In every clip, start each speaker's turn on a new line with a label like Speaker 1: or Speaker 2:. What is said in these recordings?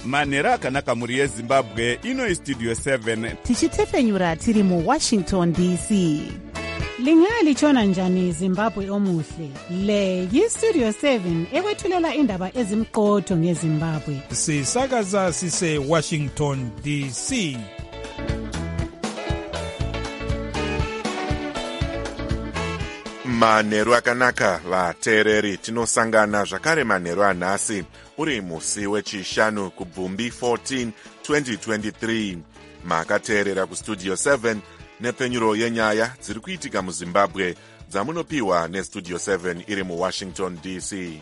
Speaker 1: manhero akanaka mhuri yezimbabwe. Ino istudio 7
Speaker 2: tichitefenyura tiri muWashington DC. Lingalitshona njani Zimbabwe omuhle? Le yistudio 7 ekwethulela indaba ezimqotho ngeZimbabwe.
Speaker 3: Sisakaza sise Washington DC.
Speaker 4: Manhero akanaka vateereri, tinosangana zvakare manhero anhasi uri musi wechishanu kubvumbi 14 2023. Makateerera kustudio 7 nepenyuro yenyaya dziri kuitika muZimbabwe dzamunopiwa nestudio 7 iri muWashington DC.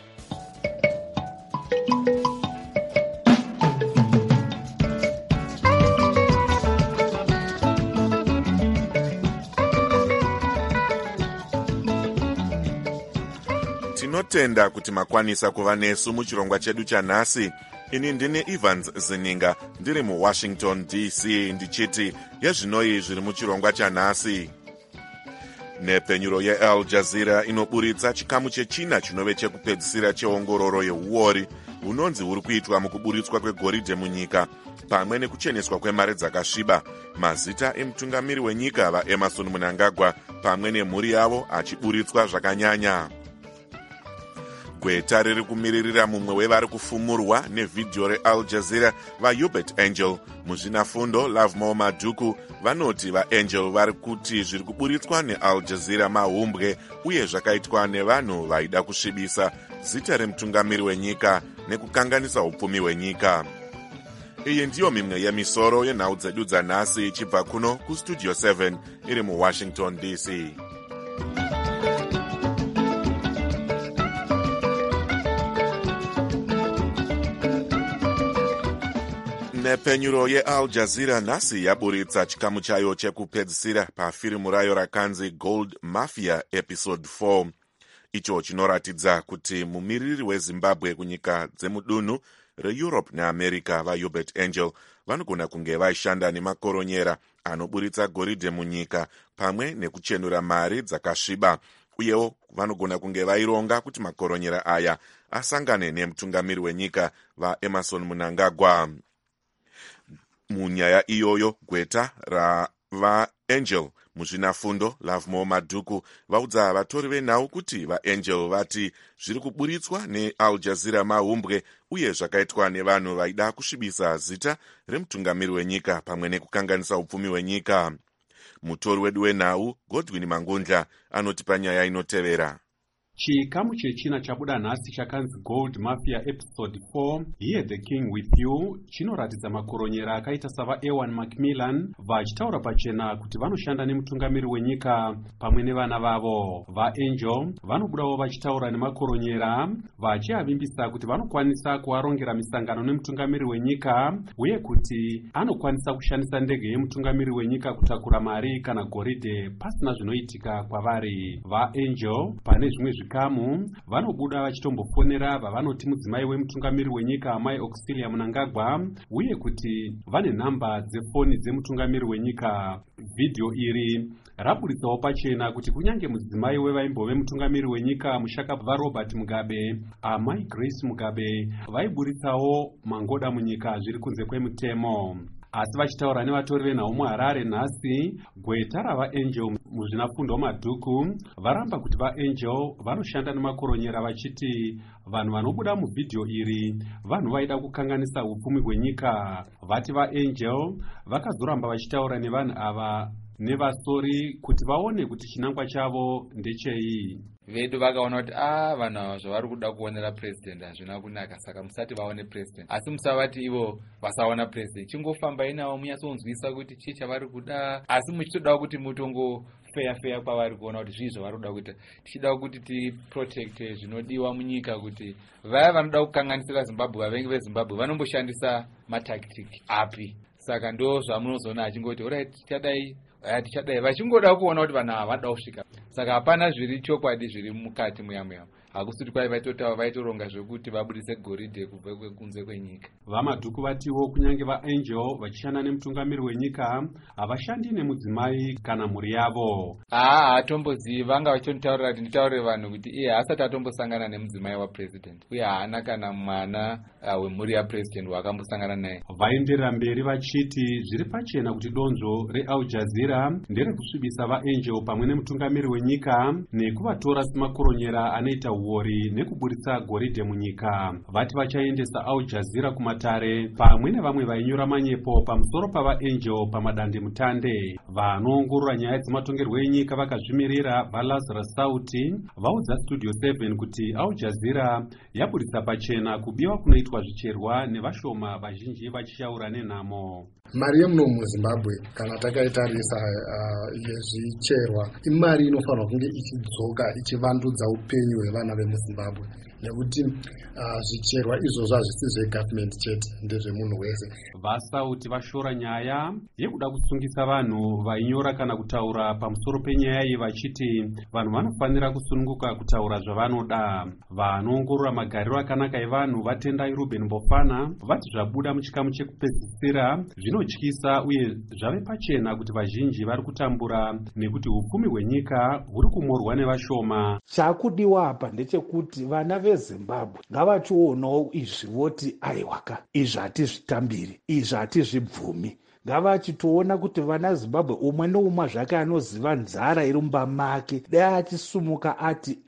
Speaker 4: Tinotenda kuti makwanisa kuva nesu muchirongwa chedu chanhasi. Ini ndine Evans Zininga ndiri muWashington DC ndichiti yezvinoi zviri muchirongwa chanhasi. Nepenyuro yeAl Jazeera inoburitsa chikamu chechina chinove chekupedzisira cheongororo yeuori hunonzi huri kuitwa mukuburitswa kwegoridhe munyika pamwe nekucheneswa kwemari dzakasviba. Mazita emutungamiri wenyika vaEmmerson Mnangagwa pamwe nemhuri yavo achiburitswa zvakanyanya. Gweta riri kumiririra mumwe wevari kufumurwa nevhidhiyo reAl Jazeera vaHubert Angel. Muzvinafundo Lovemore Madhuku vanoti vaAngel vari kuti zviri kuburitswa neAl Jazeera mahumbwe uye zvakaitwa nevanhu vaida kusvibisa zita remutungamiri wenyika nekukanganisa upfumi hwenyika. Iyi ndiyo mimwe yemisoro yenhau dzedu dzanhasi ichibva kuno kustudio 7 iri muWashington DC. Nepenyuro yeAl Jazeera nhasi yaburitsa chikamu chayo chekupedzisira pafirimu rayo rakanzi Gold Mafia Episode 4. Icho chinoratidza kuti mumiriri weZimbabwe kunyika dzemudunhu reEurope neAmerica vaHubert Angel vanogona kunge vaishanda nemakoronyera anoburitsa goridhe munyika pamwe nekuchenura mari dzakasviba, uyewo vanogona kunge vaironga kuti makoronyera aya asangane nemutungamiri wenyika vaEmmerson Mnangagwa. Munyaya iyoyo gweta ravaAngel muzvinafundo Lovemore Madhuku vaudza vatori venhau kuti vaAngel vati zviri kuburitswa neAl Jazeera mahumbwe uye zvakaitwa nevanhu vaida kusvibisa zita remutungamiri wenyika pamwe nekukanganisa upfumi hwenyika. Mutori wedu wenhau Godwin Mangundla anoti panyaya inotevera.
Speaker 5: Chikamu chechina chabuda nhasi chakanzi Gold Mafia Episode 4 Hear the King with You chinoratidza makoronyera akaita sava Ewan Macmillan vachitaura pachena kuti vanoshanda nemutungamiri wenyika pamwe nevana vavo. VaAngel vanobudawo vachitaura nemakoronyera vachiavimbisa kuti vanokwanisa kuarongera misangano nemutungamiri wenyika uye kuti anokwanisa kushandisa ndege yemutungamiri wenyika kutakura mari kana goridhe pasina zvinoitika kwavari. VaAngel pane zvimwe zvikamu vanobuda vachitombofonera vavanoti mudzimai wemutungamiri wenyika Mai Auxilia Mnangagwa uye kuti vane nhamba dzefoni dzemutungamiri wenyika. Vhidhiyo iri raburitsawo pachena kuti kunyange mudzimai wevaimbove mutungamiri wenyika mushaka vaRobert Mugabe Mai Grace Mugabe vaiburitsawo mangoda munyika zviri kunze kwemutemo. Asi vachitaura nevatori venhau muHarare nhasi, gweta ravaAngel muzvinafundo Madhuku varamba kuti vaAngel vanoshanda nemakoronyera vachiti vanhu vanobuda muvhidhiyo iri vanhu vaida kukanganisa upfumi hwenyika. Vati vaAngel vakazoramba vachitaura nevanhu ava nevasori kuti vaone kuti chinangwa chavo ndechei.
Speaker 6: Vedu vakaona kuti vanhu ava zvavari kuda kuonera president hazvina kunaka, saka musati vaone president, asi musavati ivo vasaona president. Chingofambai navo munyatsonzwisa kuti chii chavari kuda, asi muchitoda kuti mutongo feya kwavari kuona kuti zvii zvavari kuda kuita. Tichida kuti tiprotect zvinodiwa munyika, kuti vaya vanoda kukanganisira Zimbabwe, vavengi veZimbabwe vanomboshandisa matactic api. Saka ndo zvamunozoona achingoti alright tichadai vachingoda kuona kuti vanhu ava vanoda kusvika. Saka hapana zviri chokwadi zviri mukati muyamuyamu. hakusi kuti kwai vaitoronga zvekuti vabudise goridhe kubva kunze kwenyika.
Speaker 5: Vamadhuku vatiwo kunyange vaangel vachishanda nemutungamiri wenyika havashandi nemudzimai kana mhuri yavo.
Speaker 6: Hatombozivi, vanga vachonitaurira kuti nditaurire vanhu kuti iye haasati atombosangana nemudzimai wapresident uye haana kana mwana wemhuri yapresident wakambosangana naye.
Speaker 5: Vaenderera mberi vachiti zviri pachena kuti donzvo reAl Jazeera nderekusvibisa vaangel pamwe nemutungamiri wenyika nekuvatora semakoronyera anoita uori nekuburitsa goridhe munyika. Vati vachaendesa Al Jazeera kumatare pamwe nevamwe vainyora manyepo pamusoro pavaangel pamadandemutande. Vanoongorora nyaya dzematongerwo enyika vakazvimirira vaLazarus Sauti vaudza Studio 7 kuti Al Jazeera yaburitsa pachena kubiwa kunoitwa zvicherwa nevashoma vazhinji vachishaura nenhamo.
Speaker 7: Mari yemuno muZimbabwe kana takaitarisa yezvicherwa imari inofanirwa kunge ichidzoka ichivandudza upenyu hwevana vemuZimbabwe, nekuti zvicherwa izvozvo hazvisi zvegovernment chete, ndezvemunhu wese.
Speaker 5: VaSauti vashora nyaya yekuda kusungisa vanhu vainyora kana kutaura pamusoro penyaya iyi vachiti vanhu vanofanira kusununguka kutaura zvavanoda. Vanoongorora magariro akanaka evanhu vatendai Ruben Mbofana vati zvabuda muchikamu chekupedzisira zvinotyisa uye zvave pachena kuti vazhinji vari kutambura nekuti upfumi hwenyika huri kumorwa nevashoma.
Speaker 8: Chakudiwa apa ndechekuti vana veZimbabwe ngavachionawo izvi voti aiwaka izvi hatizvitambiri, izvi hatizvibvumi. Ngavachitoona kuti vana Zimbabwe umwe noumwe zvake anoziva nzara iri mumba make dai achisumuka ati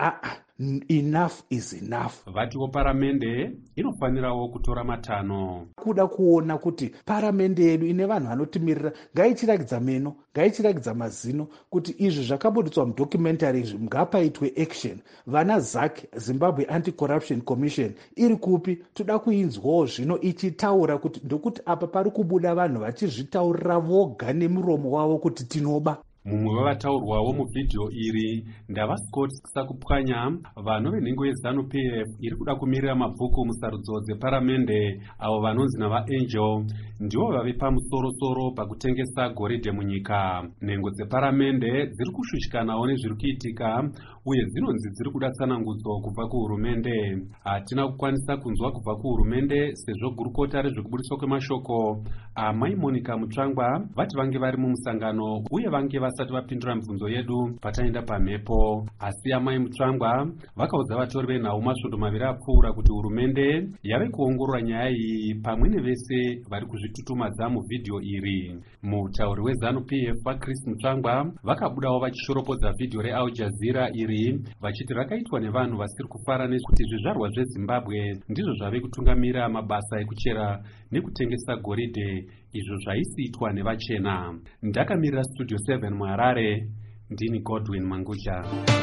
Speaker 8: enough is enough.
Speaker 5: Vatiwo paramende inofanirawo kutora matano.
Speaker 8: Kuda kuona kuti paramende yedu ine vanhu vanotimirira ngaichirakidza meno, ngaichirakidza mazino kuti izvi zvakabudzwa mudocumentary izvi ngapaitwe action. Vana ZAC, Zimbabwe Anti-Corruption Commission, iri kupi? Toda kuinzwawo zvino ichitaura kuti ndokuti apa pari kubuda vanhu vachizvitaurira voga nemuromo wavo kuti tinoba.
Speaker 5: Mumwe wavataurwawo muvhidhiyo iri ndavaScott Sakupwanya, vanhu venhengo yeZANU-PF iri kuda kumirira mabhuku musarudzo dzeparamende avo vanonzi navaangel ndivo vave pamusoro-soro pakutengesa goridhe munyika. Nhengo dzeparamende dziri kushushikanawo nezviri kuitika uye dzinonzi dziri kuda tsanangudzo kubva kuhurumende. Hatina kukwanisa kunzwa kubva kuhurumende sezvo gurukota rezvekuburiswa kwemashoko Amai Monica Mutsvangwa vati vange vari mumusangano uye vange vasati vapindura mibvunzo yedu pataenda pamhepo. Asi Amai Mutsvangwa vakaudza vatori venhau masvondo maviri apfuura kuti hurumende yave kuongorora nyaya iyi pamwe nevese vari kuzvitutumadza muvhidhiyo iri. Mutauri weZANU-PF vaChris Mutsvangwa vakabudawo vachishoropodza vhidhiyo reAl Jazeera iri vachiti rakaitwa nevanhu vasiri kufara nekuti zvizvarwa zveZimbabwe ndizvo zvave kutungamira mabasa ekuchera nekutengesa goridhe, izvo zvaisiitwa nevachena. Ndakamirira Studio 7 muHarare, ndini Godwin Manguja.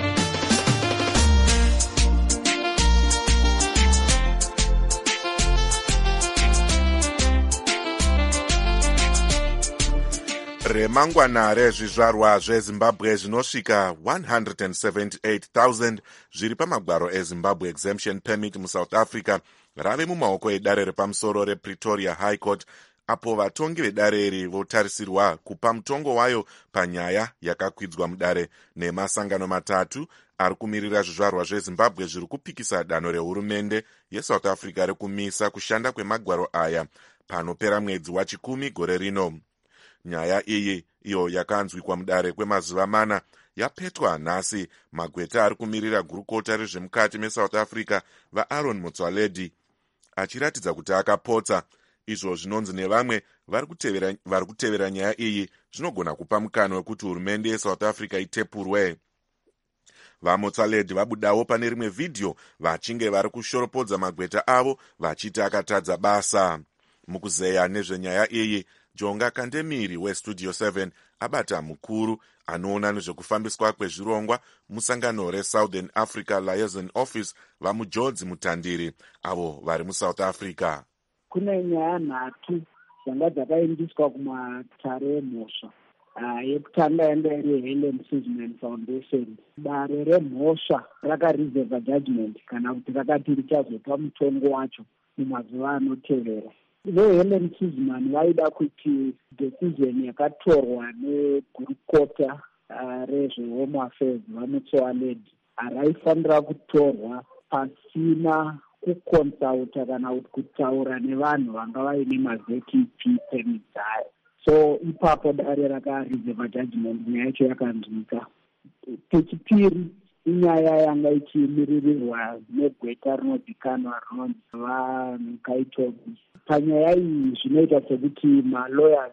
Speaker 4: Remangwana rezvizvarwa zveZimbabwe zvinosvika 178,000 zviri pamagwaro eZimbabwe Exemption Permit muSouth Africa rave mumaoko edare repamusoro rePretoria High Court, apo vatongi vedare iri votarisirwa kupa mutongo wayo panyaya yakakwidzwa mudare nemasangano matatu ari kumirira zvizvarwa zveZimbabwe zviri kupikisa danho rehurumende yeSouth Africa rekumisa kushanda kwemagwaro aya panopera mwedzi wa10 gore rino. Nyaya iyi iyo yakanzwikwa mudare kwemazuva 4 yapetwa nhasi magweta ari kumirira gurukota rezvemukati meSouth Africa vaAaron Motsoaledi achiratidza kuti akapotsa. Izvo zvinonzi nevamwe vari kutevera nyaya iyi zvinogona kupa mukana wekuti hurumende yeSouth Africa itepurwe. VaMotsoaledi vabudawo pane rimwe vhidhiyo vachinge vari kushoropodza magweta avo vachiti akatadza basa. Mukuzeya nezvenyaya iyi, Jonga Kandemiri weStudio 7 abata mukuru anoona nezvekufambiswa kwezvirongwa musangano reSouthern Africa Liaison Office vamuJodzi Mutandiri avo vari muSouth Africa.
Speaker 9: Kune nyaya nhatu dzanga dzakaendeswa kumatare emhosva. Yekutanga yanga iri Helen Suzman Foundation. Dare remhosva rakareserva judgment kana kuti rakati richazopa mutongo wacho mumazuva anotevera. VeHelen Suzman vaida kuti decision yakatorwa negurukota rezvehome affairs vaMotsoaledi raifanira kutorwa pasina kukonsulta kana kutaura nevanhu vanga vaine ma-ZTP permits ayo. So ipapo dare rakareserva judgment nyaya yacho yakanzwika. Pechipiri inyaya yanga ichimirirwa negweta rinodikanwa rinonzi vaNkaitobi. Panyaya iyi zvinoita sekuti malawyers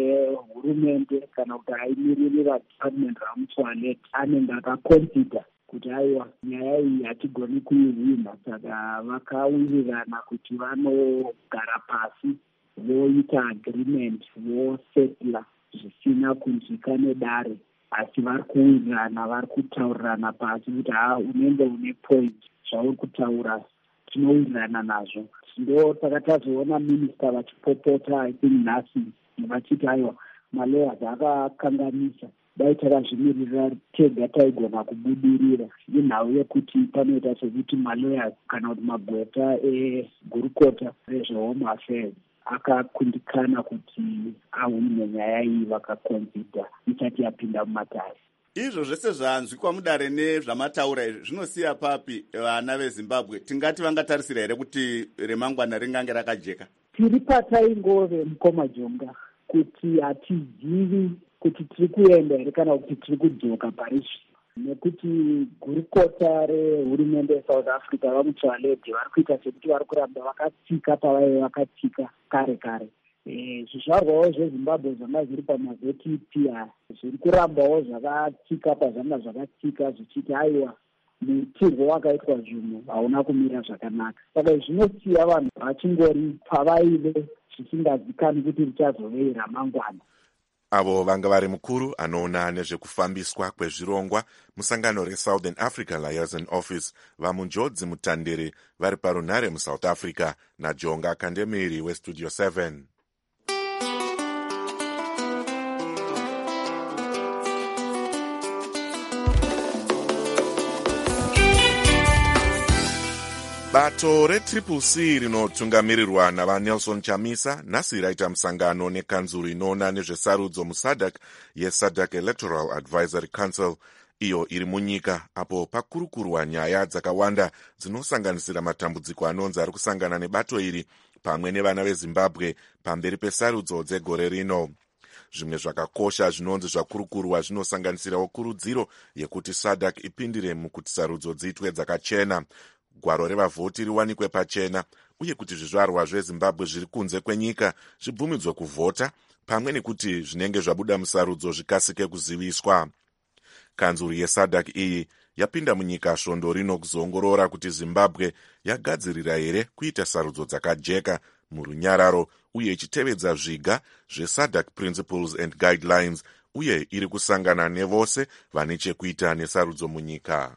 Speaker 9: ehurumende kana kuti aimiririra department raMutswalet anenge akaconsider kuti aiwa nyaya iyi hatigoni kuihwina, saka vakawirirana kuti vanogara pasi voita agreement vosetla zvisina kunzwika nedare, asi vari kuwirirana, vari kutaurirana pasi kuti unenge une point zvauri kutaura tinowirirana nazvo. Ndo takatazoona minista vachipopota I think nhasi vachiti aiwa malawyers akakanganisa, dai takazvimirira tega taigona kubudirira. Inhau yekuti panoita sekuti malawyers kana kuti magweta egurukota rezvehome affairs akakundikana kuti ahwine nyaya iyi, vakakonzida isati yapinda mumatare.
Speaker 1: Izvo zvese zvanzwikwa mudare nezvamataura izvi zvinosiya papi vana veZimbabwe? Tingati vangatarisira here kuti remangwana ringange rakajeka?
Speaker 9: Tiri pataingove mukoma jonga kuti hatizivi kuti tiri kuenda here kana kuti tiri kudzoka parizvi, nekuti gurukota rehurumende yeSouth Africa vaMutswaledhi vari kuita sekuti vari kuramba vakatsika pavaive vakatsika kare kare. Zvizvarwawo zveZimbabwe zvanga zviri pama-ZTP zviri kurambawo zvakatsika pazvanga zvakatsika zvichiti aiwa mutirwo wakaitwa zvinhu hauna kumira zvakanaka. Saka zvinosiya vanhu vachingori pavaive zvisingazikani kuti richazovei ramangwana.
Speaker 4: Avo vanga vari mukuru anoona nezvekufambiswa kwezvirongwa musangano reSouthern Africa Liaison Office vamunjodzi mutandere vari parunhare muSouth Africa naJonga Kandemiri weStudio 7. Bato reTCCC rinotungamirirwa navaNelson Chamisa nhasi raita musangano nekanzuru inoona nezvesarudzo muSADC yeSADC Electoral Advisory Council, iyo iri munyika apo pakurukurwa nyaya dzakawanda dzinosanganisira matambudziko anonzi ari kusangana nebato iri pamwe nevana veZimbabwe pamberi pesarudzo dzegore rino. Zvimwe zvakakosha zvinonzi zvakurukurwa zvinosanganisirawo kurudziro yekuti SADC ipindire mukuti sarudzo dziitwe dzakachena, gwaro revavhoti riwanikwe pachena, uye kuti zvizvarwa zveZimbabwe zviri kunze kwenyika zvibvumidzwe kuvhota, pamwe nekuti zvinenge zvabuda musarudzo zvikasike kuziviswa. Kanzuru yeSADC iyi yapinda munyika svondo rino kuzoongorora kuti Zimbabwe yagadzirira here kuita sarudzo dzakajeka murunyararo uye ichitevedza zviga zveSADC Principles and Guidelines, uye iri kusangana nevose vane chekuita nesarudzo munyika.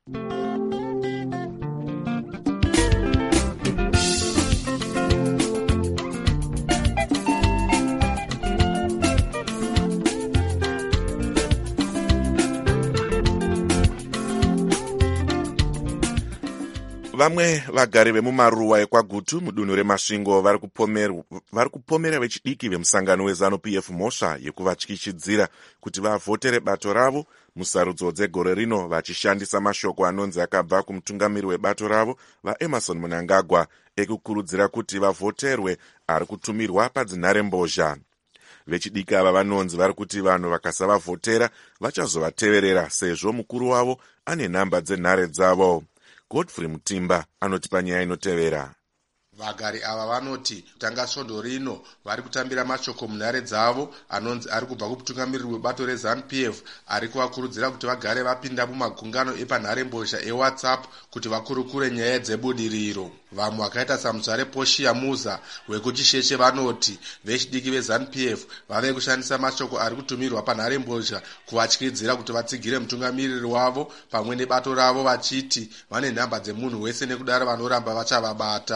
Speaker 4: Vamwe vagari vemumaruwa ekwaGutu mudunhu reMasvingo vari kupomera vechidiki vemusangano weZANU-PF mhosva yekuvatyichidzira kuti vavhotere bato ravo musarudzo dzegore rino vachishandisa mashoko anonzi akabva kumutungamiri webato ravo vaEmerson Mnangagwa ekukurudzira kuti vavhoterwe ari kutumirwa padzinharembozha. Vechidiki ava vanonzi vari kuti vanhu vakasavavhotera vachazovateverera sezvo mukuru wavo ane nhamba dzenhare dzavo. Godfrey Mutimba anoti panyaya inotevera.
Speaker 10: Vagari ava vanoti tanga svondo rino vari kutambira mashoko munhare dzavo anonzi ari kubva kumutungamiriri webato reZANU-PF ari kuvakurudzira kuti vagare vapinda mumagungano epanharembozha eWhatsApp kuti vakurukure nyaya dzebudiriro. Vamwe vakaita saMuzare Poshia Muza wekuChisheshe vanoti vechidiki veZANU-PF vave kushandisa mashoko ari kutumirwa panharembozha kuvatyidzira kuti vatsigire mutungamiriri wavo pamwe nebato ravo vachiti vane nhamba dzemunhu wese nekudaro vanoramba vachavabata.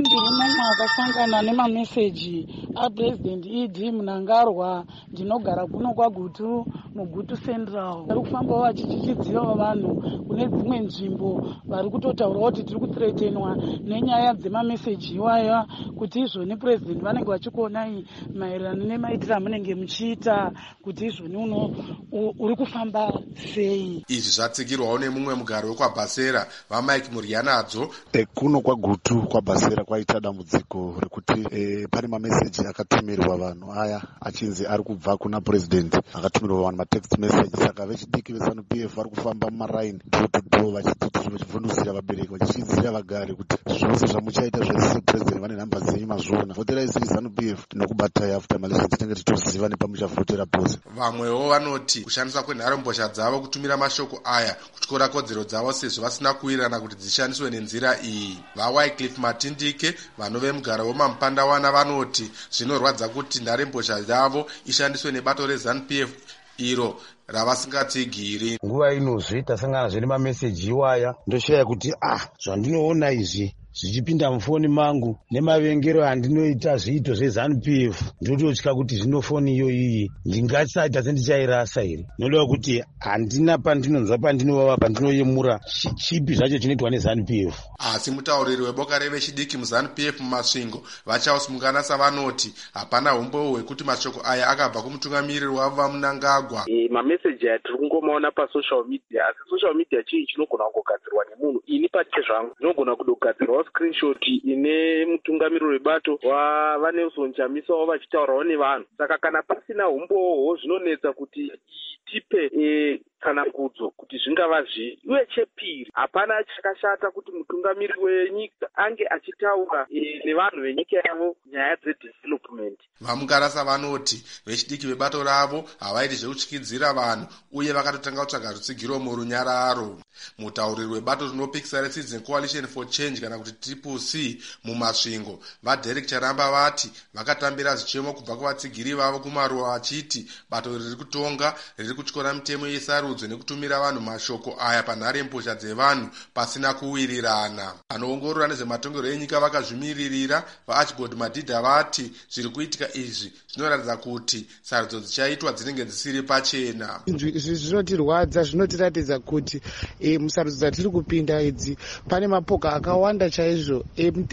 Speaker 11: ndiri mumwe akasangana nemameseji apresident Idi Mnangagwa. Ndinogara kuno kwaGutu muGutu Central. Vari kufambawo vachichichidziva vanhu kune dzimwe nzvimbo vari kutotaura kuti tiri kuthreatenwa nenyaya dzemameseji iwaya kuti izvoni president vanenge vachikuonai maererano nemaitiro amunenge muchiita kuti izvoni uno uri kufamba sei.
Speaker 10: Izvi zvatsigirwawo nemumwe mugari wekwaBasera vaMike Murianadzo.
Speaker 12: Kuno kwaGutu kwaBasera kwaita dambudziko rekuti pane mameseji akatumirwa vanhu aya achinzi ari kubva kuna president, akatumirwa vanhu matext message. Saka vechidiki veZANU-PF vari kufamba mumaraini dho vachivhundutsira vabereki vachichidzira vagari kuti zvose zvamuchaita zvese president vane nhamba dzenyu mazviona. Voterai siri ZANU-PF nokubatai after malaysia tinenge tichiziva nepamuchavhotera pose.
Speaker 10: Vamwewo vanoti kushandisa kwenharembozha dzavo kutumira mashoko aya kutyora kodzero dzavo sezvo vasina kuwirirana kuti dzishandiswe nenzira iyi. VaWycliffe Matindike vanove mugara wemaMupandawana vanoti zvinorwadza kuti nharembozha yavo ishandiswe nebato reZANU-PF iro ravasingatsigiri.
Speaker 13: Nguva inozvi tasangana zvene mameseji iwaya ndoshaya kuti zvandinoona izvi zvichipinda mufoni mangu nemavengero andinoita zviito zveZANU-PF ndototya kuti zvino foni iyo iyi ndingasaita sendichairasa iri. Nodova kuti handina pandinonzwa pandinovava pandinoyemura chipi zvacho chinoitwa neZANU-PF.
Speaker 10: Asi mutauriri weboka revechidiki muZANU-PF mumasvingo Vachaus Munganasa vanoti hapana umbowo hwekuti mashoko aya akabva kumutungamiriri wavo vaMnangagwa.
Speaker 14: Mameseji aya tiri kungomaona pasocial media, asi social media chii chinogona kugadzirwa nemunhu. Ini pachike zvangu ndinogona kudogadzirwa screenshot ine mutungamiriri webato waNelson Chamisa vachitaurawo nevanhu. Saka kana pasina umbowo zvinonetsa kuti tipe kana kudzo kuti zvingava zvii. Uye chepiri hapana chakashata kuti mutungamiriri wenyika ange achitaura nevanhu venyika yavo nyaya dzedevelopment.
Speaker 10: VaMungarasa vanoti vechidiki vebato ravo havaiti zvekutyidzira vanhu uye vakatotanga kutsvaga rutsigiro murunyararo. Mutauriri webato rinopikisa reCitizen Coalition for Change kana kuti CCC mumasvingo vaDerek Charamba vati vakatambira zvichemo kubva kuvatsigiri vavo kumaruwa vachiti bato riri kutonga riri kutyora mitemo yesarudzo nekutumira vanhu mashoko aya panharembozha dzevanhu pasina kuwirirana. Vanoongorora nezvematongero enyika vakazvimiririra vaArchibald Madhidha vati zviri kuitika izvi zvinoratidza kuti sarudzo dzichaitwa dzinenge dzisiri pachena.
Speaker 15: Izvi zvinotirwadza, zvinotiratidza kuti musarudzo dzatiri kupinda idzi pane mapoka akawanda chaizvo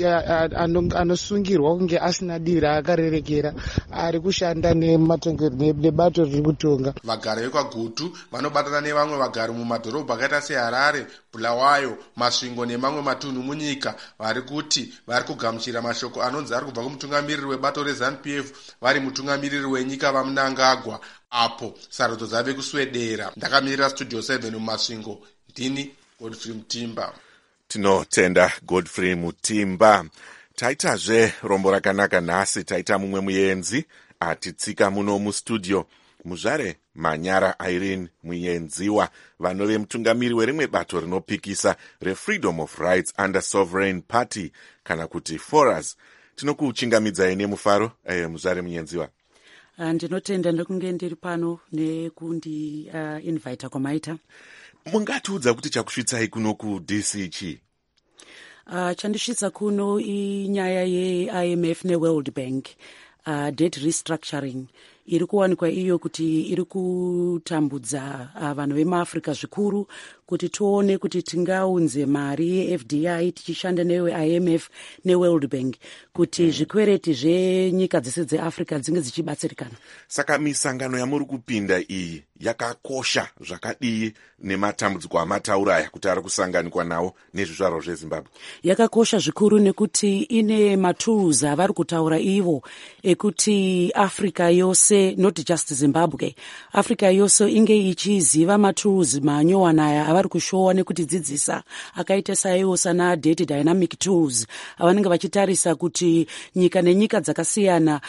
Speaker 15: anosungirwa kunge asina dii raakarerekera ari kushanda nebato riri kutonga.
Speaker 10: Vagari vekwaGutu vanobatana nevamwe vagari mumadhorobha akaita seHarare, Bulawayo, Masvingo nemamwe matunhu munyika vari kuti vari kugamuchira mashoko anonzi ari kubva kumutungamiriri webato reZANU-PF vari mutungamiriri wenyika vaMnangagwa apo sarudzo dzave kuswedera. Ndakamirira Studio 7 mumasvingo. Ndini Godfrey Mutimba.
Speaker 4: Tinotenda Godfrey Mutimba. Taitazve rombo rakanaka nhasi. Taita mumwe muenzi atitsika muno mustudio, muzvare Manyara Irene Muyenziwa vanove mutungamiri werimwe bato rinopikisa reFreedom of Rights Under Sovereign Party kana kuti FORAS. Tinokuchingamidzai nemufaro muzvare Muyenziwa.
Speaker 16: Ndinotenda ndokunge ndiri pano nekundi invita kwamaita.
Speaker 4: Mungatiudza kuti chakusvitsai kuno kuDC chii?
Speaker 16: Chandisvitsa kuno inyaya yeIMF neWorld Bank debt restructuring iri kuwanikwa iyo kuti iri kutambudza vanhu vemuAfrica zvikuru, kuti tione kuti tingaunze mari yeFDI tichishanda neIMF neWorld Bank kuti zvikwereti zvenyika dzese dzeAfrica dzinge dzichibatsirikana.
Speaker 4: Saka misangano yamuri kupinda iyi yakakosha zvakadii nematambudziko amataura aya kuti ari kusanganikwa nawo nezvizvarwa zveZimbabwe?
Speaker 16: Yakakosha zvikuru nekuti ine matools avari kutaura ivo ekuti Africa yose, not just Zimbabwe, Africa yose inge ichiziva matools manyowanaya avari kushowa nekutidzidzisa akaita saiwo sana data dynamic tools avanenge vachitarisa kuti nyika nenyika dzakasiyana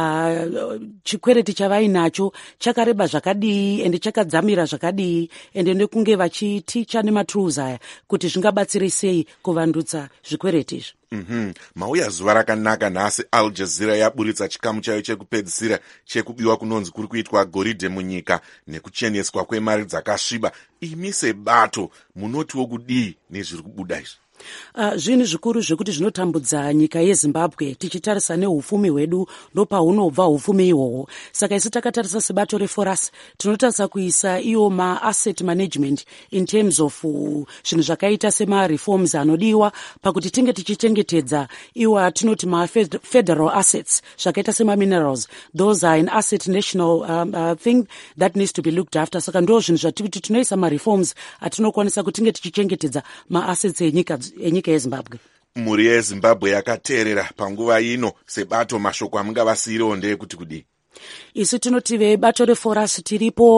Speaker 16: chikwereti chavainacho chakareba zvakadii ende chakadzamira zvakadii ende nekunge vachiticha nematools aya kuti zvingabatsire sei kuvandutsa zvikwereti izvi.
Speaker 4: Mauya zuva rakanaka nhasi. Al Jazeera yaburitsa chikamu chayo chekupedzisira chekubiwa kunonzi kuri kuitwa goridhe munyika nekucheneswa kwemari dzakasviba. Imi sebato munotiwo kudii nezviri kubuda izvi?
Speaker 16: Zvinhu zvikuru zvekuti zvinotambudza nyika yeZimbabwe tichitarisa neupfumi hwedu ndopahunobva upfumi ihwohwo. Saka isu takatarisa sebato reForus tinotarisa kuisa iyo maasset management in terms of zvinhu zvakaita semareforms anodiwa pakuti tinge tichichengetedza iwo atinoti mafederal assets zvakaita semaminerals. Those are an asset national thing that needs to be looked after. Saka ndo zvinhu zvatikuti tinoisa mareforms atinokwanisa kuti tinge tichichengetedza maassets enyika yeZimbabwe.
Speaker 4: Mhuri yeZimbabwe yakateerera panguva ino sebato mashoko amungavasiyirewo ndeyekuti kudii?
Speaker 16: Isu tinoti vebato reForus tiripo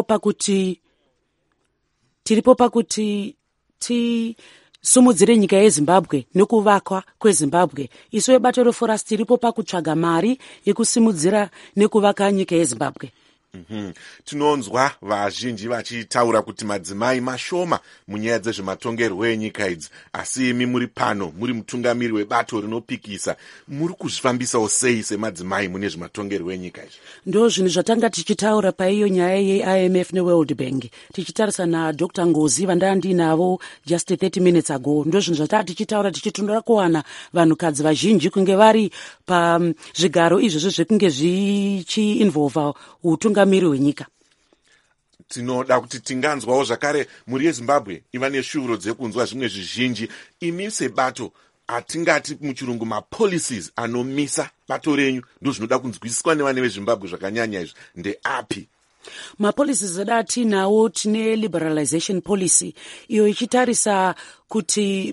Speaker 16: pakuti tisumudzire nyika yeZimbabwe nekuvakwa kweZimbabwe. Isu vebato reForus tiripo pakutsvaga mari yekusimudzira nekuvaka nyika yeZimbabwe.
Speaker 4: Tinonzwa vazhinji vachitaura kuti madzimai mashoma munyaya dzezvematongerwo enyika idzi, asi imi muri pano muri mutungamiri webato rinopikisa, muri kuzvifambisawo sei semadzimai mune zvematongerwo enyika izvi?
Speaker 16: Ndo zvinhu zvatanga tichitaura paiyo nyaya yeIMF neWorld Bank tichitarisa naDr. Ngozi vandandinavo just 30 minutes ago. Ndo zvinhu zvatanga tichitaura tichitondora kuwana vanhukadzi vazhinji kunge vari pazvigaro izvozvo zvekunge zvichiinvolva utungamiri hwenyika.
Speaker 4: Tinoda kuti tinganzwawo zvakare mhuri yeZimbabwe iva neshuviro dzekunzwa zvimwe zvizhinji. Imi sebato atingati muchirungu mapolicies anomisa bato renyu ndozvinoda kunzwisiswa nevane veZimbabwe zvakanyanya izvi ndeapi?
Speaker 16: Mapolicies eda tinawo tine liberalization policy iyo ichitarisa kuti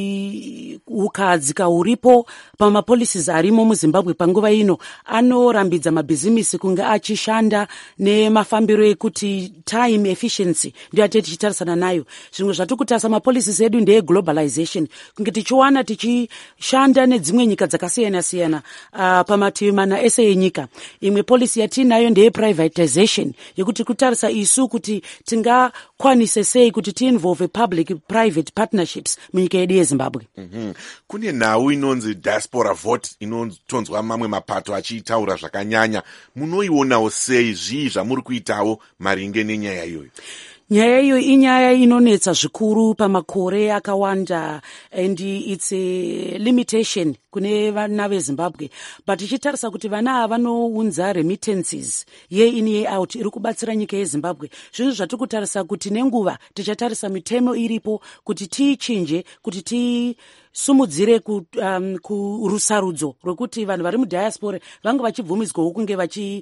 Speaker 16: ukadzi kauripo pamapolicies arimo muZimbabwe panguva ino anorambidza mabhizimisi kunge achishanda nemafambiro ekuti time efficiency ndio atete tichitarisana nayo. Zvimwe zvatikurasa mapolicies edu ndeye globalization kunge tichiwana tichishanda nedzimwe nyika dzakasiyana siyana pamativi mana ese enyika. Imwe policy yatinayo ndeye privatization yekuti kutarisa isu kuti tingakwanise sei kuti tiinvolve public private partnerships munyika yedu yeZimbabwe.
Speaker 4: Kune nhau inonzi diaspora vote inotonzwa mamwe mapato achiitaura zvakanyanya. Munoionawo sei? Zvii zvamuri kuitawo maringe nenyaya iyoyo?
Speaker 16: Nyaya iyo inyaya inonetsa zvikuru pamakore akawanda and it's a limitation kune vana veZimbabwe. But tichitarisa kuti vana vanounza remittances yein year out iri kubatsira nyika yeZimbabwe. Zvinhu zvatikutarisa kuti nenguva tichatarisa mitemo iripo kuti tiichinje kuti tisumudzire kurusarudzo rwekuti vanhu vari mudiaspora vange vachibvumidzwawo kunge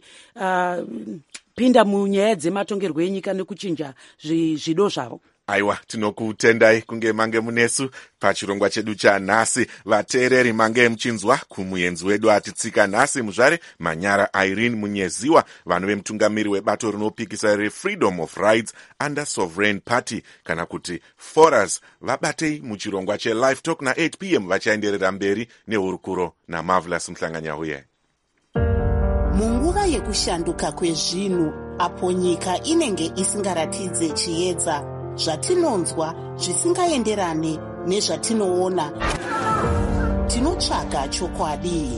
Speaker 16: pinda munyaya dzematongerwo enyika nekuchinja zvido zvavo.
Speaker 4: Aiwa, tinokutendai kunge mange munesu pachirongwa chedu chanhasi. Vateereri mange muchinzwa kumuenzi wedu atitsika nhasi muzvare Manyara Irene Munyeziwa, vanhu vemutungamiri webato rinopikisa reFreedom of Rights under Sovereign Party kana kuti Forus. Vabatei muchirongwa cheLive Talk na8 p.m. vachaenderera mberi nehurukuro naMarvelous Mhlanganyauye.
Speaker 17: Munguva yekushanduka kwezvinhu apo nyika inenge isingaratidze chiedza, zvatinonzwa zvisingaenderane nezvatinoona, tinotsvaga chokwadi.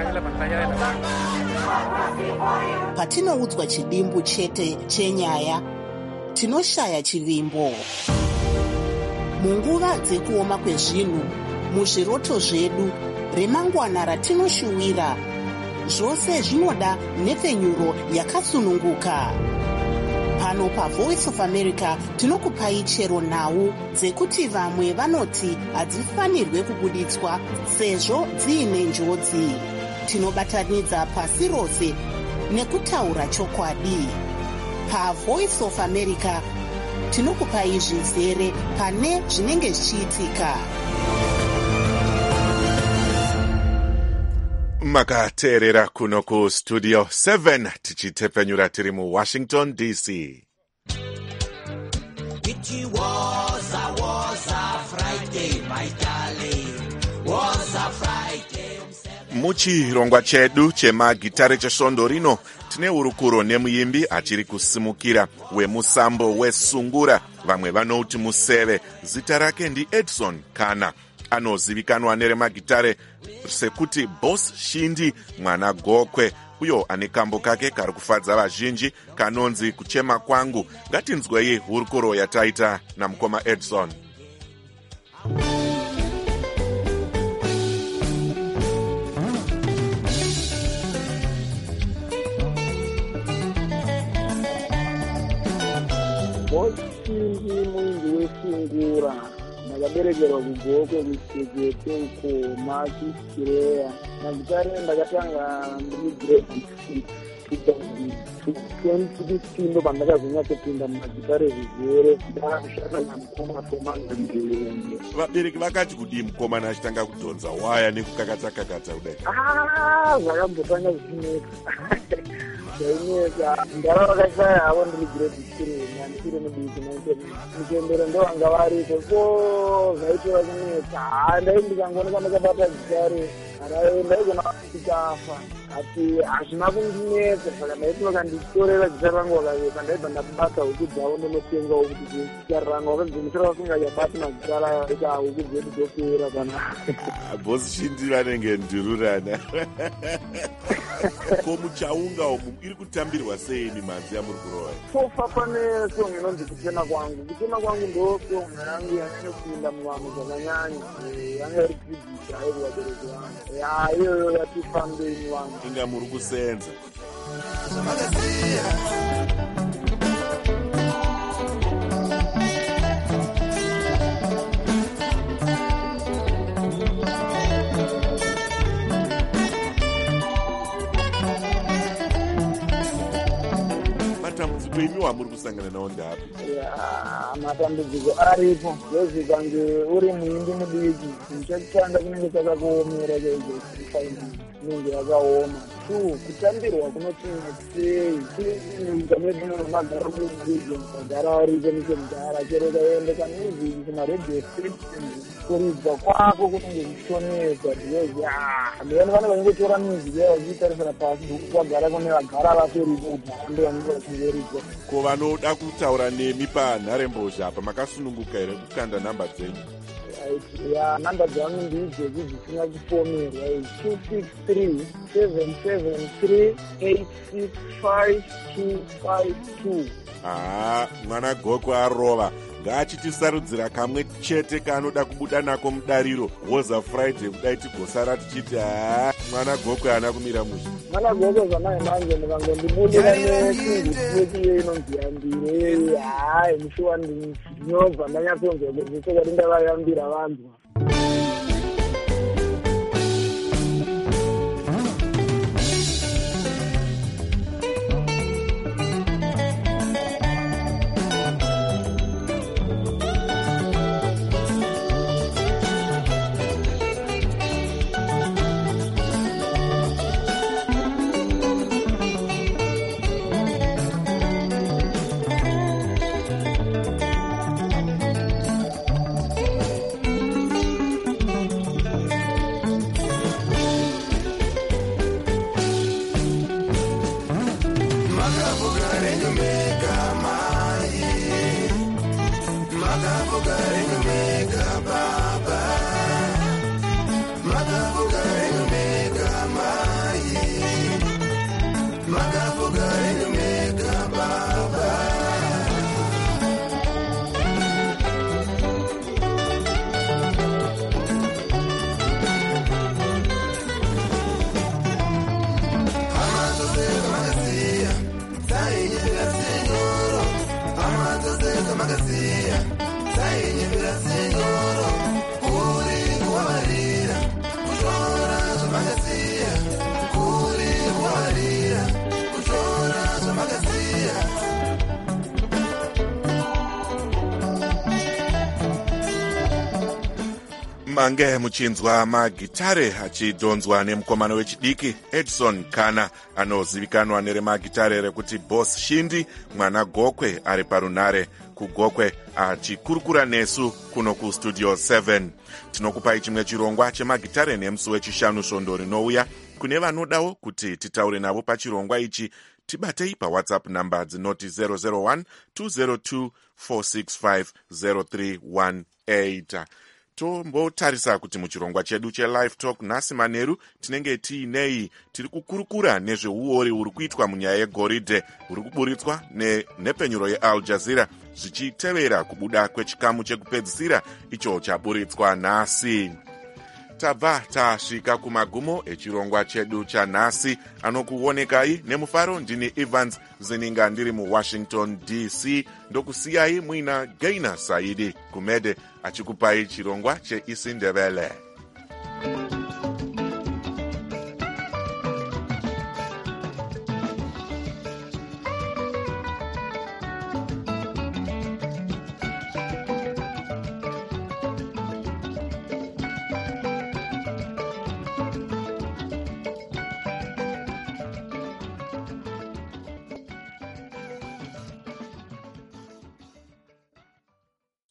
Speaker 17: Patinoudzwa chidimbu chete chenyaya, tinoshaya chivimbo. Munguva dzekuoma kwezvinhu, muzviroto zvedu, remangwana ratinoshuwira, zvose zvinoda nhepfenyuro yakasununguka. Pano paVoice of America tinokupai chero nhau dzekuti vamwe vanoti hadzifanirwe kubuditswa sezvo dziine njodzi. Tinobatanidza pasi rose nekutaura chokwadi. PaVoice of America tinokupai zvizere pane zvinenge zvichiitika.
Speaker 4: Makateerera kuno kustudio 7 tichitepfenyura tiri muWashington DC.
Speaker 18: It was a Friday, my darling. Was a Friday.
Speaker 4: Muchirongwa chedu chemagitare chesvondo rino tine urukuro nemuimbi achiri kusimukira wemusambo wesungura, vamwe vanouti museve. Zita rake ndi Edson Kana. Anozivikanwa neremagitare sekuti Boss Shindi mwana gokwe, uyo ane kambo kake kari kufadza vazhinji kanonzi kuchema kwangu. Ngatinzwei hurukuro yataita namukoma Edson.
Speaker 9: muingi wesungura. Ndakaberekerwa kugoko kusekete uko Maki Kireya. Magitare ndakatanga ndiri grade 2016 ndo pandakazonyatsopinda mumagitare zvizere ndakushanda namukoma Tomangirenge.
Speaker 4: Vabereki vakati kudii mukomana achitanga kudhonza waya nekukakata kudai?
Speaker 9: Zvakambotanga zvichinetsa. Ndainetsa ndara vakashaya havo ndiri grade 3 nandiri mudiki 19 mutendero ndo vanga varipo so zvaitora kunetsa. Ndai ndikangooneka ndakabata gitare ndaigona kuchikafa ati hazvina kundinetsa saka ndaitoka nditorera gitare rangu wakaveka ndaibva ndakubata huku dzavo ndonotengawo kuti gitare rangu wakadzomisira vasingachabati magitare ayo eka huku dzedu dzopera kana
Speaker 4: bosi Shindi vanenge ndururana. Ko muchaunga umu iri kutambirwa sei mimanzi yamuri kurova?
Speaker 9: Sofa pane song inonzi kuchena kwangu. Kuchena kwangu ndo song yangu yanopinda muvanhu zvakanyanya. Yanga iri kudzidzisa iri vabereki vangu. Iyoyo yatifambei vanhu.
Speaker 4: Inga muri kusenza. Matambudziko wamuri kusangana nawo ndapi?
Speaker 9: Matambudziko aripo. Ndozikange uri muimbi mudiki. Chekutanga kunenge chakakuomera chaizvo inenge yakaoma. 2 kutambirwa kunotinetsei. Munyika medu magara mudiki magara aripo nechemugara chero kaende kamuziki kumaredio station kuridza kwako kunenge kuchonetsa ndiyezi ndiyani vane vanongotora muziki yavo vachitarisira pasi kwagara kune vagara vatoripo kuti hando vanenge vachiveridza.
Speaker 4: Ko vanoda kutaura nemi panharembozha apa makasununguka here kukanda namba dzenyu?
Speaker 9: Namba dzangu ndidzo dzisina kupomerwa 263 773 865 252.
Speaker 4: Mwana Goko arova. Ngachitisarudzira kamwe chete kaanoda kubuda nako mudariro Woza Friday kudai tigosara tichiti mwana Goko haana kumira musha.
Speaker 9: Mwana Goko zvamai manje ndikangondibudira nechingutiki inonzi yambire mushuwa ndinobva ndanyatsonzwa kuti chokwadi ndavayambira vantu.
Speaker 4: Mange muchinzwa magitare achidhonzwa nemukomana wechidiki Edson Kana anozivikanwa neremagitare rekuti Boss Shindi. Mwana Gokwe ari parunare kuGokwe achikurukura nesu kuno kustudio 7. Tinokupai chimwe chirongwa chemagitare nemusi wechishanu svondo rinouya. Kune vanodawo kuti titaure navo pachirongwa ichi, tibatei paWhatsApp namba dzinoti 001 202 465 0318. Tombotarisa kuti muchirongwa chedu chelive talk nhasi manheru tinenge tiinei. Tiri kukurukura nezveuori huri kuitwa munyaya yegoridhe huri kuburitswa nepenyuro yeAl Jazeera zvichitevera kubuda kwechikamu chekupedzisira icho chaburitswa nhasi. tabva tasvika kumagumo echirongwa chedu chanhasi. Anokuonekai nemufaro ndini Evans Zininga ndiri muWashington DC, ndokusiyai muina Gaina Saidi Kumede achikupai chirongwa cheIsindebele.